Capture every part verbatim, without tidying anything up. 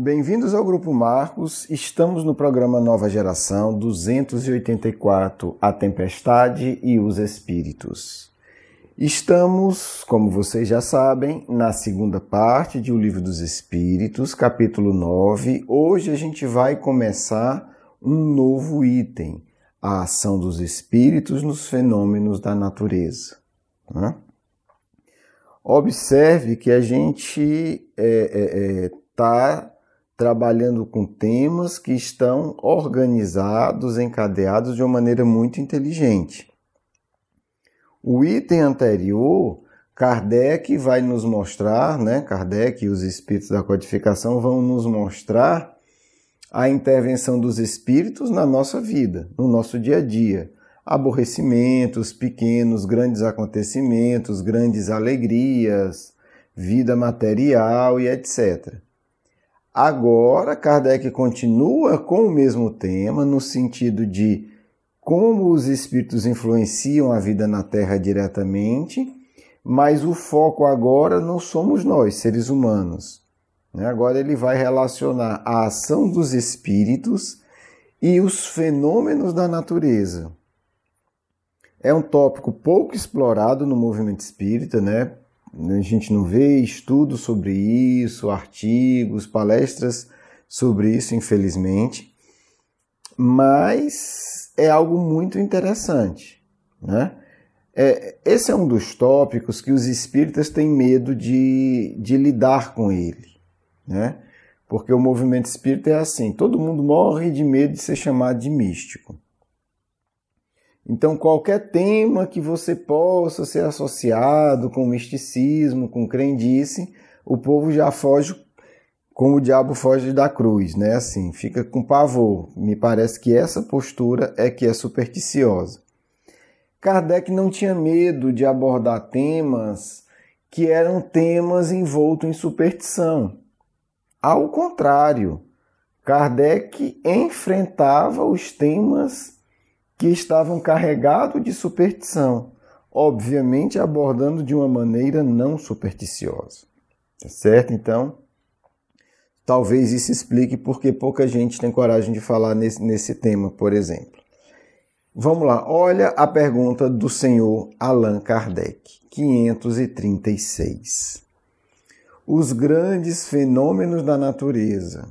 Bem-vindos ao Grupo Marcos. Estamos no programa Nova Geração duzentos e oitenta e quatro, A Tempestade e os Espíritos. Estamos, como vocês já sabem, na segunda parte de O Livro dos Espíritos, capítulo nove. Hoje a gente vai começar um novo item, a ação dos espíritos nos fenômenos da natureza. Né? Observe que a gente está é, é, é, trabalhando com temas que estão organizados, encadeados de uma maneira muito inteligente. O item anterior, Kardec vai nos mostrar, né? Kardec e os espíritos da codificação vão nos mostrar a intervenção dos espíritos na nossa vida, no nosso dia a dia. Aborrecimentos, pequenos, grandes acontecimentos, grandes alegrias, vida material e etcétera. Agora, Kardec continua com o mesmo tema, no sentido de como os espíritos influenciam a vida na Terra diretamente, mas o foco agora não somos nós, seres humanos. Agora ele vai relacionar a ação dos espíritos e os fenômenos da natureza. É um tópico pouco explorado no movimento espírita, né? A gente não vê estudos sobre isso, artigos, palestras sobre isso, infelizmente. Mas é algo muito interessante, né? É, esse é um dos tópicos que os espíritas têm medo de, de lidar com ele, né? Porque o movimento espírita é assim, todo mundo morre de medo de ser chamado de místico. Então, qualquer tema que você possa ser associado com misticismo, com crendice, o povo já foge como o diabo foge da cruz, né? Assim, fica com pavor. Me parece que essa postura é que é supersticiosa. Kardec não tinha medo de abordar temas que eram temas envoltos em superstição. Ao contrário, Kardec enfrentava os temas que estavam carregados de superstição, obviamente abordando de uma maneira não supersticiosa. Tá certo? Então, talvez isso explique porque pouca gente tem coragem de falar nesse, nesse tema, por exemplo. Vamos lá, olha a pergunta do senhor Allan Kardec, quinhentos e trinta e seis. Os grandes fenômenos da natureza,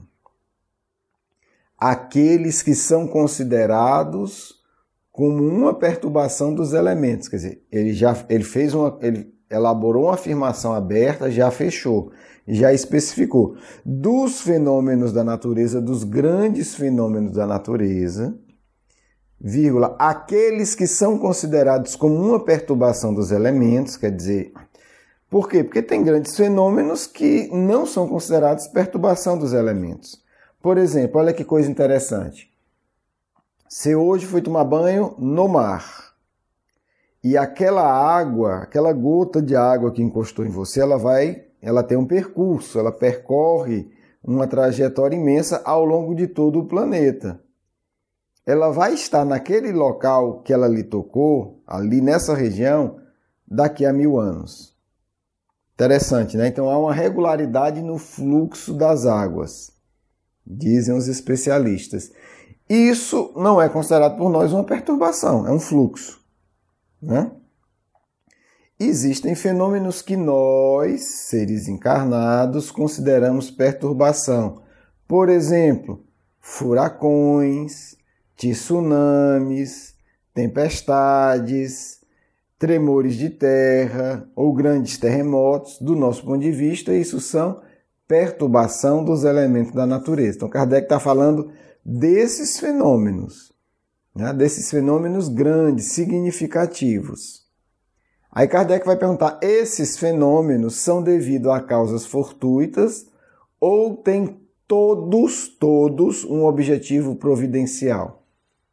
aqueles que são considerados como uma perturbação dos elementos, quer dizer, ele já ele fez uma, ele elaborou uma afirmação aberta, já fechou, já especificou dos fenômenos da natureza, dos grandes fenômenos da natureza, vírgula, aqueles que são considerados como uma perturbação dos elementos, quer dizer, por quê? Porque tem grandes fenômenos que não são considerados perturbação dos elementos. Por exemplo, olha que coisa interessante. Você hoje foi tomar banho no mar e aquela água, aquela gota de água que encostou em você, ela vai, ela tem um percurso, ela percorre uma trajetória imensa ao longo de todo o planeta. Ela vai estar naquele local que ela lhe tocou, ali nessa região, daqui a mil anos. Interessante, né? Então há uma regularidade no fluxo das águas, dizem os especialistas. Isso não é considerado por nós uma perturbação, é um fluxo, né? Existem fenômenos que nós, seres encarnados, consideramos perturbação. Por exemplo, furacões, tsunamis, tempestades, tremores de terra ou grandes terremotos. Do nosso ponto de vista, isso são perturbação dos elementos da natureza. Então, Kardec está falando desses fenômenos, né? Desses fenômenos grandes, significativos. Aí Kardec vai perguntar, esses fenômenos são devido a causas fortuitas ou têm todos, todos um objetivo providencial?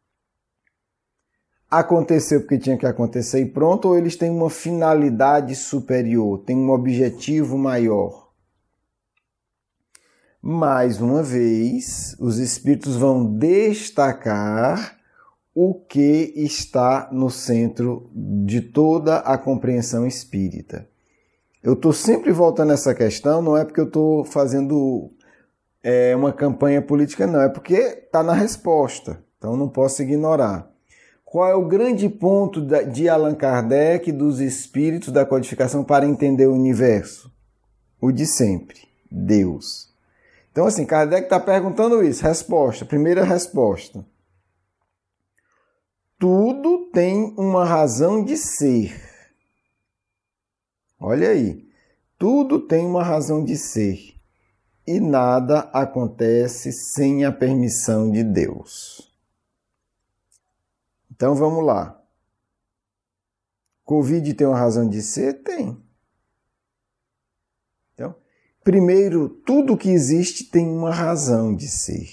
Aconteceu porque tinha que acontecer e pronto, ou eles têm uma finalidade superior, têm um objetivo maior? Mais uma vez, os espíritos vão destacar o que está no centro de toda a compreensão espírita. Eu estou sempre voltando a essa questão, não é porque eu estou fazendo é uma campanha política, não. É porque está na resposta. Então não posso ignorar. Qual é o grande ponto de Allan Kardec dos espíritos da codificação para entender o universo? O de sempre, Deus. Então assim, Kardec está perguntando isso. Resposta, primeira resposta. Tudo tem uma razão de ser. Olha aí. Tudo tem uma razão de ser. E nada acontece sem a permissão de Deus. Então vamos lá. Covid tem uma razão de ser? Tem. Então, primeiro, tudo que existe tem uma razão de ser.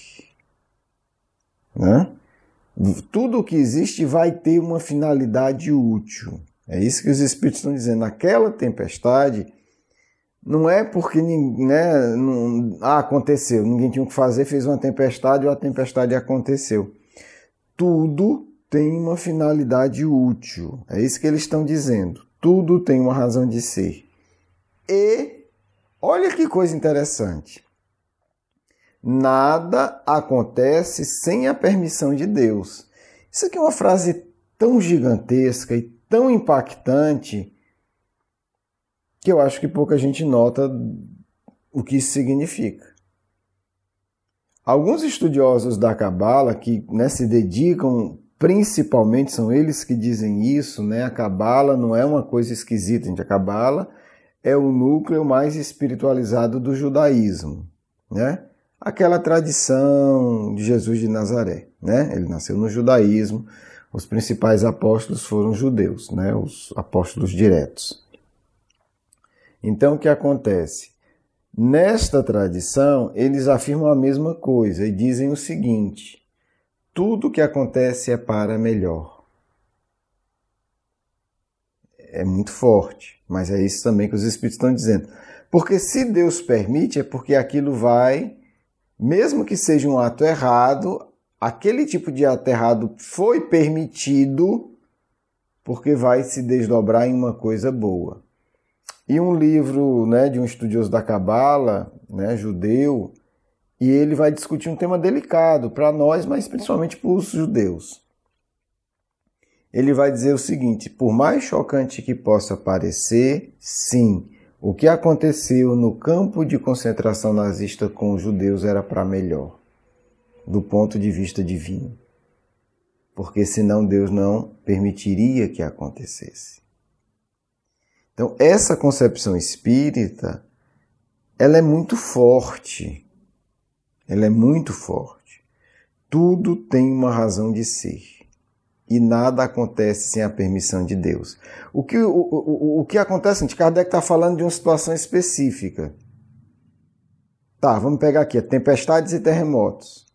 Né? Tudo que existe vai ter uma finalidade útil. É isso que os espíritos estão dizendo. Aquela tempestade não é porque né, não, ah, aconteceu, ninguém tinha o que fazer, fez uma tempestade ou a tempestade aconteceu. Tudo tem uma finalidade útil. É isso que eles estão dizendo. Tudo tem uma razão de ser. E, olha que coisa interessante. Nada acontece sem a permissão de Deus. Isso aqui é uma frase tão gigantesca e tão impactante que eu acho que pouca gente nota o que isso significa. Alguns estudiosos da Cabala que né, se dedicam, principalmente são eles que dizem isso, né? A Cabala não é uma coisa esquisita, gente. A Cabala é o núcleo mais espiritualizado do judaísmo, né? Aquela tradição de Jesus de Nazaré, né? Ele nasceu no judaísmo, os principais apóstolos foram judeus, né? Os apóstolos diretos. Então, o que acontece? Nesta tradição, eles afirmam a mesma coisa e dizem o seguinte: tudo que acontece é para melhor. É muito forte, mas é isso também que os espíritos estão dizendo. Porque se Deus permite, é porque aquilo vai, mesmo que seja um ato errado, aquele tipo de ato errado foi permitido porque vai se desdobrar em uma coisa boa. E um livro né, de um estudioso da Cabala, né, judeu, e ele vai discutir um tema delicado para nós, mas principalmente para os judeus. Ele vai dizer o seguinte: por mais chocante que possa parecer, sim, o que aconteceu no campo de concentração nazista com os judeus era para melhor, do ponto de vista divino. Porque senão Deus não permitiria que acontecesse. Então, essa concepção espírita, ela é muito forte. Ela é muito forte. Tudo tem uma razão de ser. E nada acontece sem a permissão de Deus. O que, o, o, o que acontece, gente, Kardec está falando de uma situação específica. Tá, vamos pegar aqui, tempestades e terremotos.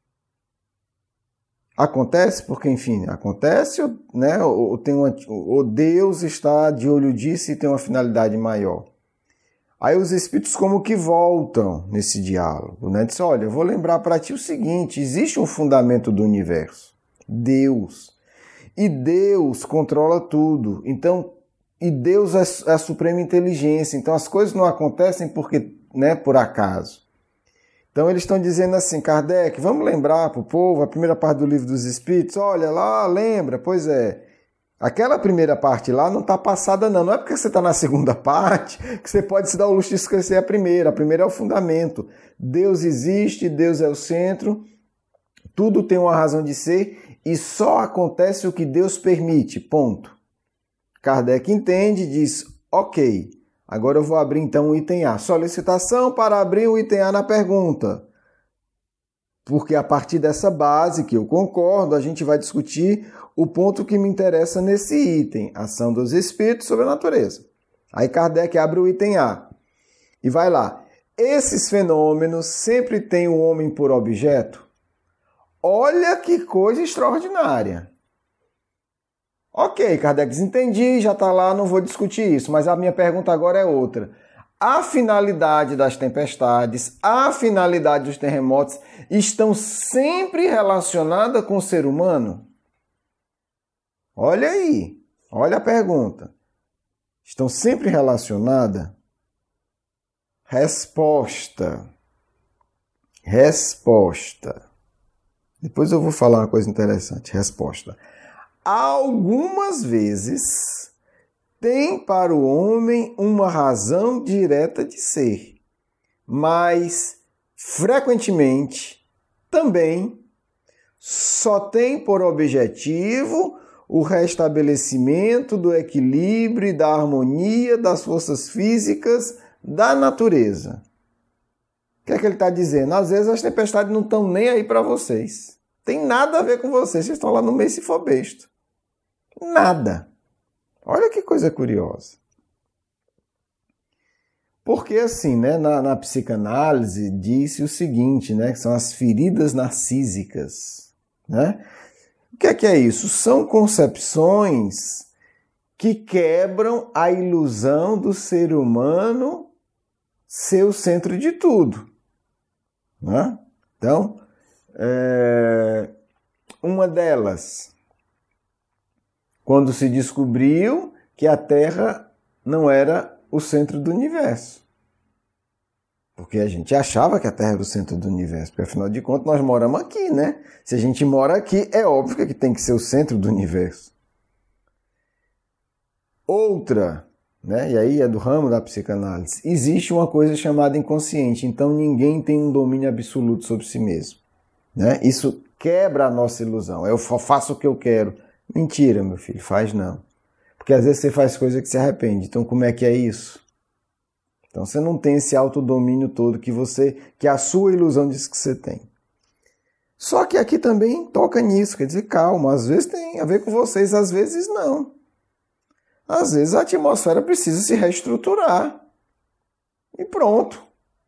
Acontece porque, enfim, acontece, né? ou, tem uma, ou Deus está de olho disso e tem uma finalidade maior. Aí os espíritos como que voltam nesse diálogo, né? Diz, olha, eu vou lembrar para ti o seguinte, existe um fundamento do universo, Deus. E Deus controla tudo. Então, e Deus é a suprema inteligência. Então as coisas não acontecem porque, né, por acaso. Então eles estão dizendo assim, Kardec, vamos lembrar para o povo a primeira parte do Livro dos Espíritos? Olha lá, lembra? Pois é. Aquela primeira parte lá não está passada não. Não é porque você está na segunda parte que você pode se dar o luxo de esquecer a primeira. A primeira é o fundamento. Deus existe, Deus é o centro, tudo tem uma razão de ser e só acontece o que Deus permite, ponto. Kardec entende e diz, ok, agora eu vou abrir então o item A. Solicitação para abrir o item A na pergunta. Porque a partir dessa base, que eu concordo, a gente vai discutir o ponto que me interessa nesse item, ação dos espíritos sobre a natureza. Aí Kardec abre o item A e vai lá. Esses fenômenos sempre têm o homem por objeto? Olha que coisa extraordinária. Ok, Kardec, entendi, já está lá, não vou discutir isso, mas a minha pergunta agora é outra. A finalidade das tempestades, a finalidade dos terremotos estão sempre relacionadas com o ser humano? Olha aí, olha a pergunta. Estão sempre relacionadas? Resposta. Resposta. Depois eu vou falar uma coisa interessante. Resposta. Algumas vezes tem para o homem uma razão direta de ser, mas frequentemente também só tem por objetivo o restabelecimento do equilíbrio e da harmonia das forças físicas da natureza. O que é que ele está dizendo? Às vezes as tempestades não estão nem aí para vocês. Tem nada a ver com vocês. Vocês estão lá no meio se for besta. Nada. Olha que coisa curiosa. Porque assim, né, na, na psicanálise disse o seguinte, né, que são as feridas narcísicas, né? O que é que é isso? São concepções que quebram a ilusão do ser humano ser o centro de tudo, né? Então, é, uma delas, quando se descobriu que a Terra não era o centro do universo. Porque a gente achava que a Terra era o centro do universo, porque afinal de contas nós moramos aqui, né? Se a gente mora aqui, é óbvio que tem que ser o centro do universo. Outra, né? E aí é do ramo da psicanálise, existe uma coisa chamada inconsciente, então ninguém tem um domínio absoluto sobre si mesmo, né? Isso quebra a nossa ilusão. Eu faço o que eu quero. Mentira, meu filho, faz não. Porque às vezes você faz coisa que se arrepende. Então como é que é isso? Então você não tem esse autodomínio todo que você, que a sua ilusão diz que você tem. Só que aqui também toca nisso, quer dizer, calma, às vezes tem a ver com vocês, às vezes não. Às vezes a atmosfera precisa se reestruturar. E pronto.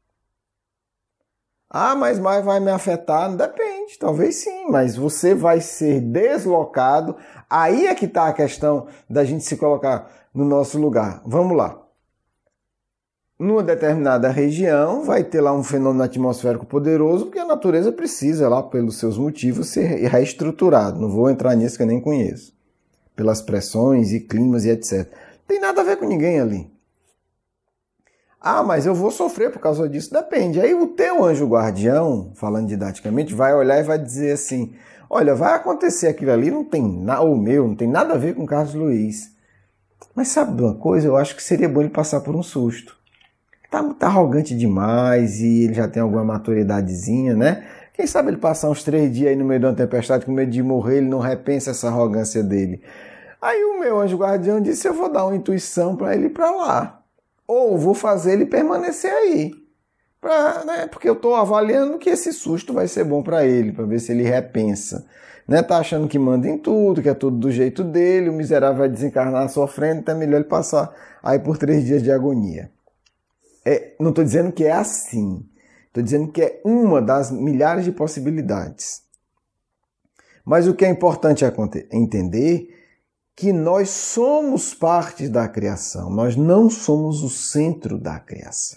Ah, mas vai me afetar? Depende, talvez sim, mas você vai ser deslocado. Aí é que está a questão da gente se colocar no nosso lugar. Vamos lá. Numa determinada região vai ter lá um fenômeno atmosférico poderoso, porque a natureza precisa, lá pelos seus motivos, ser reestruturado. Não vou entrar nisso que eu nem conheço. Pelas pressões e climas e etcétera. Não tem nada a ver com ninguém ali. Ah, mas eu vou sofrer por causa disso. Depende. Aí o teu anjo guardião, falando didaticamente, vai olhar e vai dizer assim, olha, vai acontecer aquilo ali, não tem nada, ou meu, não tem nada a ver com Carlos Luiz. Mas sabe de uma coisa? Eu acho que seria bom ele passar por um susto. Tá, tá arrogante demais e ele já tem alguma maturidadezinha, né? Quem sabe ele passar uns três dias aí no meio de uma tempestade com medo de morrer, ele não repensa essa arrogância dele. Aí o meu anjo guardião disse, eu vou dar uma intuição para ele ir para lá. Ou vou fazer ele permanecer aí. Pra, né? Porque eu estou avaliando que esse susto vai ser bom para ele, para ver se ele repensa. Né? Tá achando que manda em tudo, que é tudo do jeito dele, o miserável vai desencarnar sofrendo, então é melhor ele passar aí por três dias de agonia. É, não estou dizendo que é assim. Estou dizendo que é uma das milhares de possibilidades. Mas o que é importante entender que nós somos parte da criação. Nós não somos o centro da criação.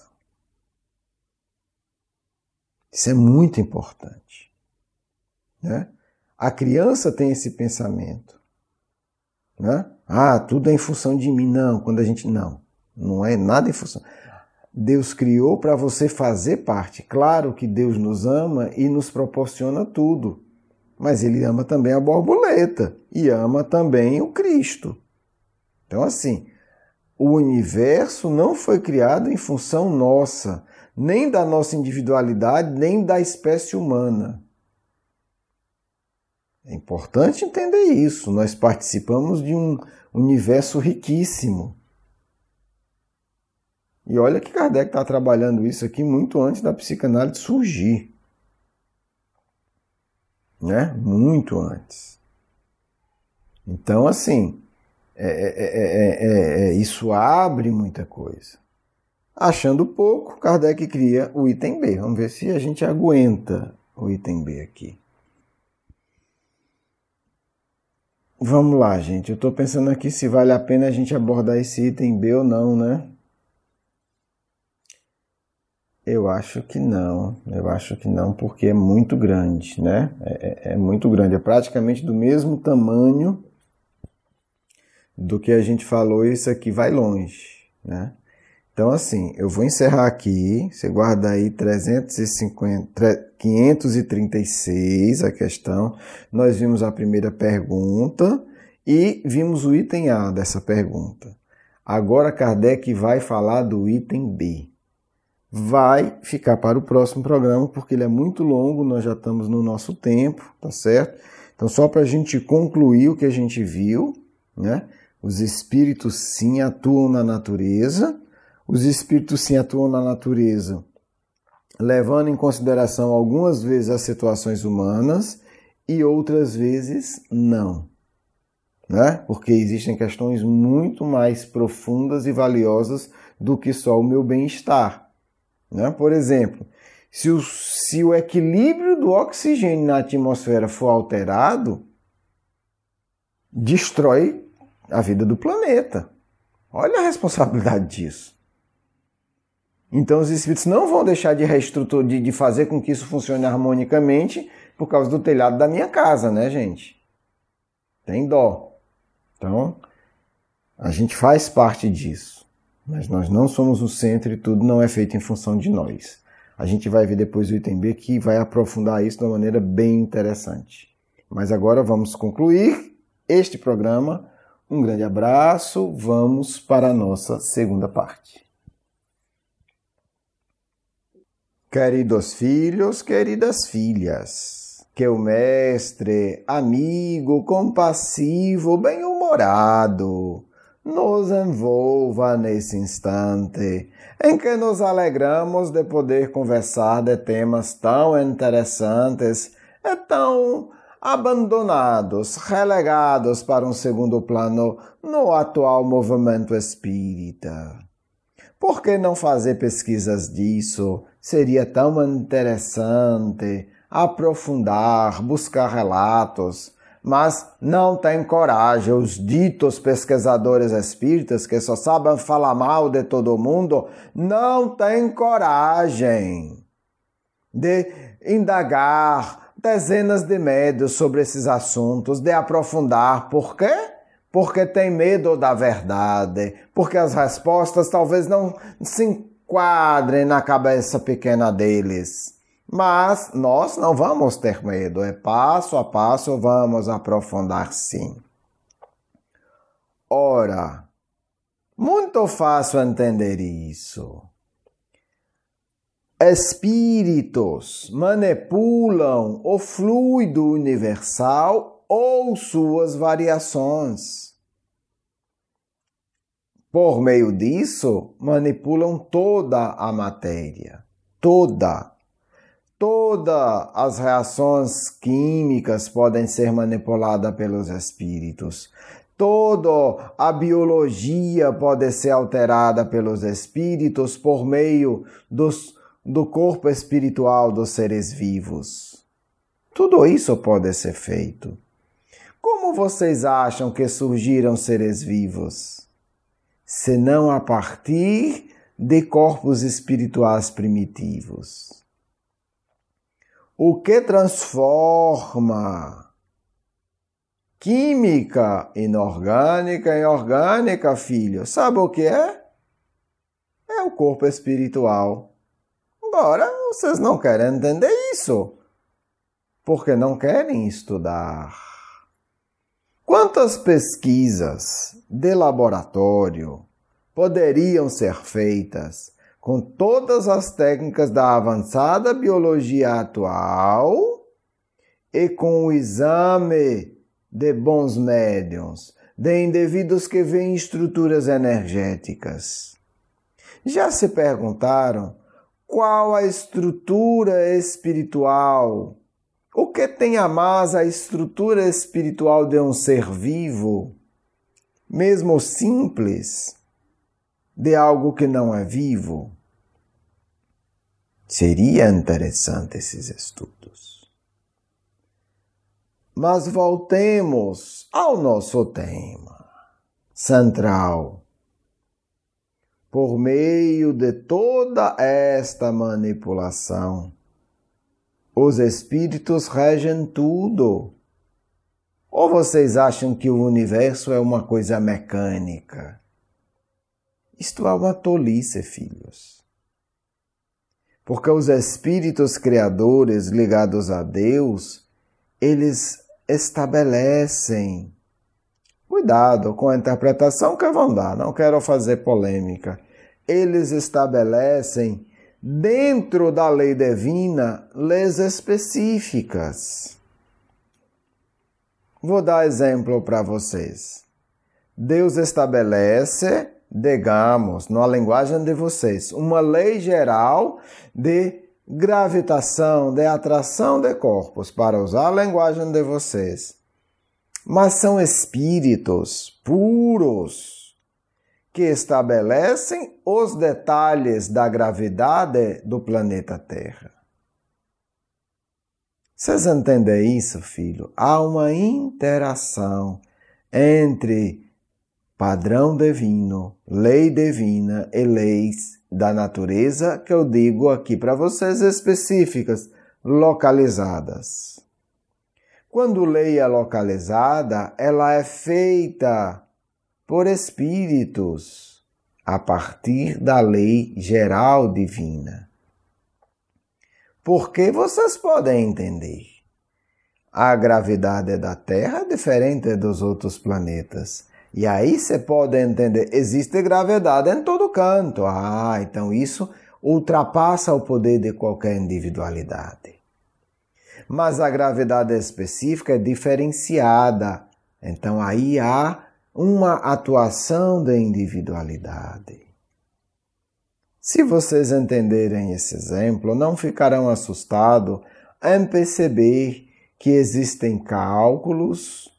Isso é muito importante. Né? A criança tem esse pensamento. Né? Ah, tudo é em função de mim. Não, quando a gente... Não, não é nada em função... Deus criou para você fazer parte. Claro que Deus nos ama e nos proporciona tudo. Mas Ele ama também a borboleta e ama também o Cristo. Então, assim, o universo não foi criado em função nossa, nem da nossa individualidade, nem da espécie humana. É importante entender isso. Nós participamos de um universo riquíssimo. E olha que Kardec está trabalhando isso aqui muito antes da psicanálise surgir. Né? Muito antes. Então, assim, é, é, é, é, isso abre muita coisa. Achando pouco, Kardec cria o item B. Vamos ver se a gente aguenta o item B aqui. Vamos lá, gente. Eu estou pensando aqui se vale a pena a gente abordar esse item B ou não, né? Eu acho que não, eu acho que não, porque é muito grande, né? É, é muito grande, é praticamente do mesmo tamanho do que a gente falou, isso aqui vai longe, né? Então, assim, eu vou encerrar aqui, você guarda aí trezentos e cinquenta, quinhentos e trinta e seis a questão. Nós vimos a primeira pergunta e vimos o item A dessa pergunta. Agora Kardec vai falar do item B. Vai ficar para o próximo programa, porque ele é muito longo, nós já estamos no nosso tempo, tá certo? Então, só para a gente concluir o que a gente viu, né? Os espíritos sim atuam na natureza, os espíritos sim atuam na natureza, levando em consideração algumas vezes as situações humanas e outras vezes não, né? Porque existem questões muito mais profundas e valiosas do que só o meu bem-estar, né? Por exemplo, se o, se o equilíbrio do oxigênio na atmosfera for alterado, destrói a vida do planeta. Olha a responsabilidade disso. Então os espíritos não vão deixar de reestruturar, de, de fazer com que isso funcione harmonicamente por causa do telhado da minha casa, né, gente? Tem dó. Então, a gente faz parte disso. Mas nós não somos o centro e tudo não é feito em função de nós. A gente vai ver depois o item B que vai aprofundar isso de uma maneira bem interessante. Mas agora vamos concluir este programa. Um grande abraço. Vamos para a nossa segunda parte. Queridos filhos, queridas filhas, que o mestre, amigo, compassivo, bem-humorado, nos envolva nesse instante em que nos alegramos de poder conversar de temas tão interessantes e tão abandonados, relegados para um segundo plano no atual movimento espírita. Por que não fazer pesquisas disso? Seria tão interessante aprofundar, buscar relatos, mas não tem coragem. Os ditos pesquisadores espíritas que só sabem falar mal de todo mundo não têm coragem de indagar dezenas de médios sobre esses assuntos, de aprofundar. Por quê? Porque tem medo da verdade, porque as respostas talvez não se enquadrem na cabeça pequena deles. Mas nós não vamos ter medo, é passo a passo, vamos aprofundar sim. Ora, muito fácil entender isso. Espíritos manipulam o fluido universal ou suas variações. Por meio disso, manipulam toda a matéria, toda. Todas as reações químicas podem ser manipuladas pelos espíritos. Toda a biologia pode ser alterada pelos espíritos por meio dos, do corpo espiritual dos seres vivos. Tudo isso pode ser feito. Como vocês acham que surgiram seres vivos? Senão a partir de corpos espirituais primitivos. O que transforma química inorgânica em orgânica, filho? Sabe o que é? É o corpo espiritual. Embora vocês não querem entender isso, porque não querem estudar. Quantas pesquisas de laboratório poderiam ser feitas com todas as técnicas da avançada biologia atual e com o exame de bons médiuns, de indivíduos que veem estruturas energéticas? Já se perguntaram qual a estrutura espiritual? O que tem a mais a estrutura espiritual de um ser vivo, mesmo simples, de algo que não é vivo? Seria interessante esses estudos. Mas voltemos ao nosso tema central. Por meio de toda esta manipulação, os espíritos regem tudo. Ou vocês acham que o universo é uma coisa mecânica? Isto é uma tolice, filhos. Porque os espíritos criadores ligados a Deus, eles estabelecem. Cuidado com a interpretação que vão dar, não quero fazer polêmica. Eles estabelecem, dentro da lei divina, leis específicas. Vou dar exemplo para vocês. Deus estabelece, digamos, na linguagem de vocês, uma lei geral de gravitação, de atração de corpos, para usar a linguagem de vocês. Mas são espíritos puros que estabelecem os detalhes da gravidade do planeta Terra. Vocês entendem isso, filho? Há uma interação entre padrão divino, lei divina e leis da natureza, que eu digo aqui para vocês, específicas, localizadas. Quando lei é localizada, ela é feita por espíritos a partir da lei geral divina. Porque vocês podem entender. A gravidade da Terra é diferente dos outros planetas. E aí você pode entender, existe gravidade em todo canto. Ah, então isso ultrapassa o poder de qualquer individualidade. Mas a gravidade específica é diferenciada. Então aí há uma atuação da individualidade. Se vocês entenderem esse exemplo, não ficarão assustados em perceber que existem cálculos,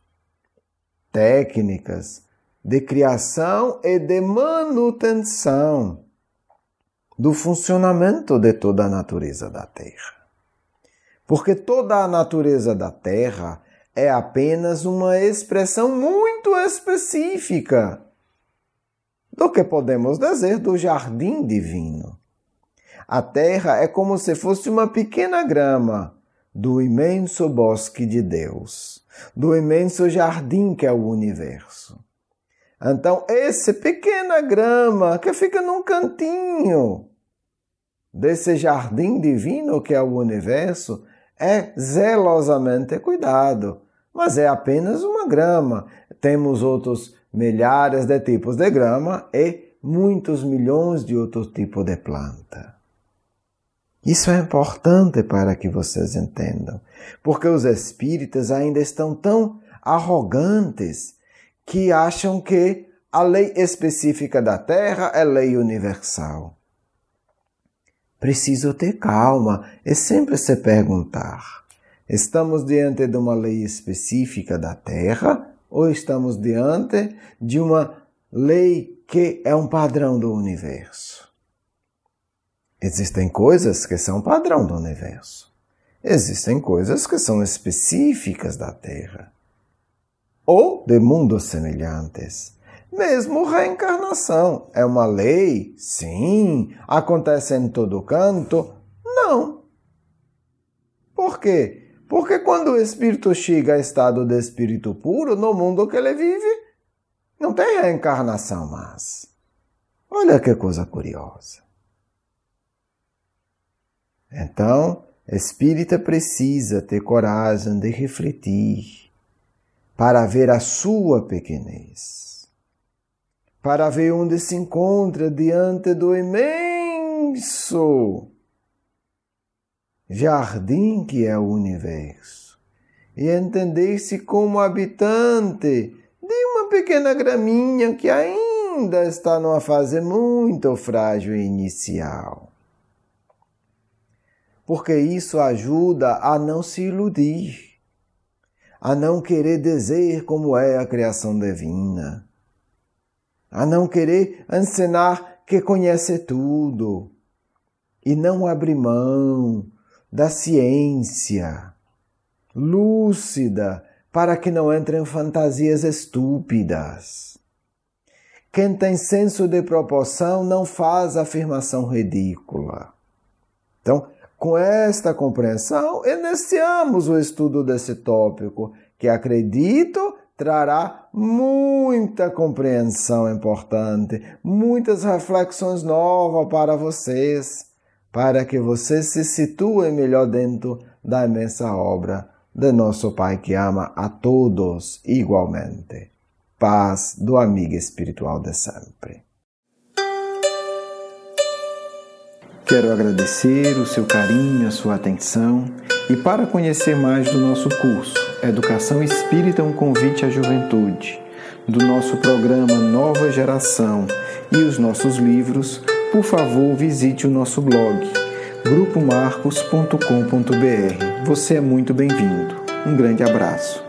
técnicas de criação e de manutenção do funcionamento de toda a natureza da Terra. Porque toda a natureza da Terra é apenas uma expressão muito específica do que podemos dizer do jardim divino. A Terra é como se fosse uma pequena grama do imenso bosque de Deus, do imenso jardim que é o universo. Então, essa pequena grama que fica num cantinho desse jardim divino que é o universo é zelosamente cuidado, mas é apenas uma grama. Temos outros milhares de tipos de grama e muitos milhões de outros tipos de planta. Isso é importante para que vocês entendam, porque os espíritas ainda estão tão arrogantes que acham que a lei específica da Terra é lei universal. Preciso ter calma e sempre se perguntar, estamos diante de uma lei específica da Terra ou estamos diante de uma lei que é um padrão do universo? Existem coisas que são padrão do universo. Existem coisas que são específicas da Terra ou de mundos semelhantes. Mesmo reencarnação é uma lei? Sim. Acontece em todo canto? Não. Por quê? Porque quando o espírito chega a estado de espírito puro, no mundo que ele vive, não tem reencarnação mais. Olha que coisa curiosa. Então, espírita precisa ter coragem de refletir para ver a sua pequenez. Para ver onde se encontra diante do imenso jardim que é o universo e entender-se como habitante de uma pequena graminha que ainda está numa fase muito frágil e inicial. Porque isso ajuda a não se iludir, a não querer dizer como é a criação divina, a não querer ensinar que conhece tudo e não abrir mão da ciência lúcida para que não entre em fantasias estúpidas. Quem tem senso de proporção não faz afirmação ridícula. Então, com esta compreensão, iniciamos o estudo desse tópico, que acredito trará muita compreensão importante, muitas reflexões novas para vocês, para que vocês se situem melhor dentro da imensa obra de nosso Pai que ama a todos igualmente. Paz do amigo espiritual de sempre. Quero agradecer o seu carinho, a sua atenção e para conhecer mais do nosso curso Educação Espírita, um convite à juventude, do nosso programa Nova Geração e os nossos livros, por favor visite o nosso blog grupo marcos ponto com ponto b r. Você é muito bem-vindo. Um grande abraço.